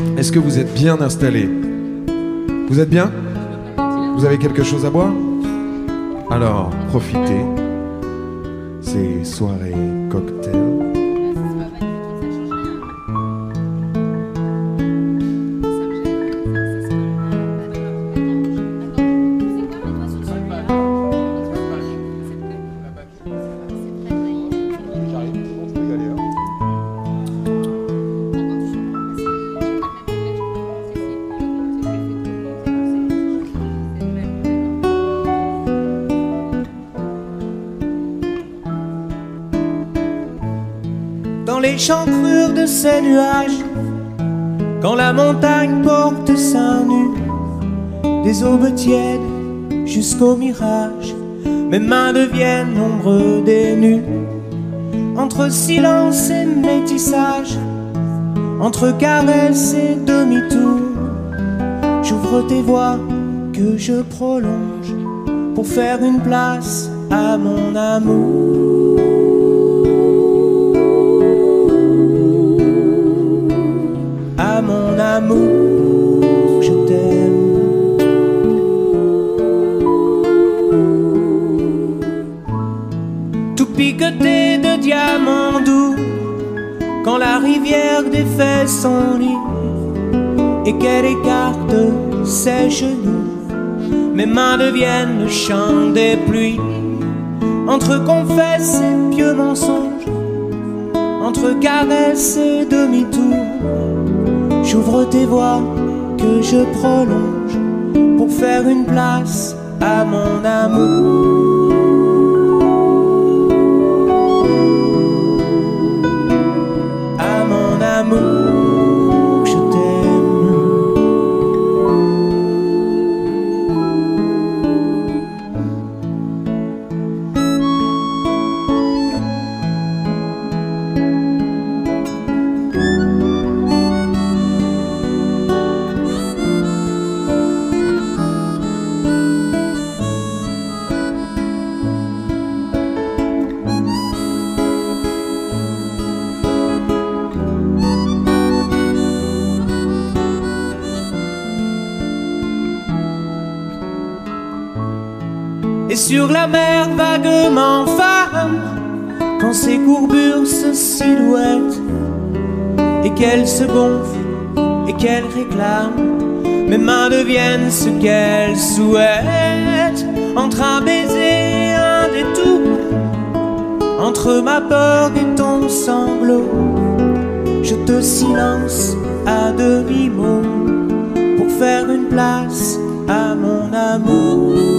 Est-ce que vous êtes bien installés? Vous êtes bien? Vous avez quelque chose à boire? Alors, profitez. Ces soirées cocktails. Dans l'échancrure de ces nuages, quand la montagne porte seins nus, des aubes tièdes jusqu'au mirage, mes mains deviennent l'ombre des nus. Entre silence et métissage, entre caresse et demi-tour, j'ouvre tes voies que je prolonge pour faire une place à mon amour. À mon amour, je t'aime. Tout piqueté de diamants doux, quand la rivière défait son lit et qu'elle écarte ses genoux, mes mains deviennent le chant des pluies. Entre confesses et pieux mensonges, entre caresses et demi-tours, j'ouvre tes voies que je prolonge pour faire une place à mon amour. À mon amour, je t'aime. Et sur la mer vaguement femme, quand ses courbures se silhouettent et qu'elle se gonfle et qu'elle réclame, mes mains deviennent ce qu'elle souhaite. Entre un baiser et un détour, entre ma peur et ton sanglot, je te silence à demi-mot pour faire une place à mon amour.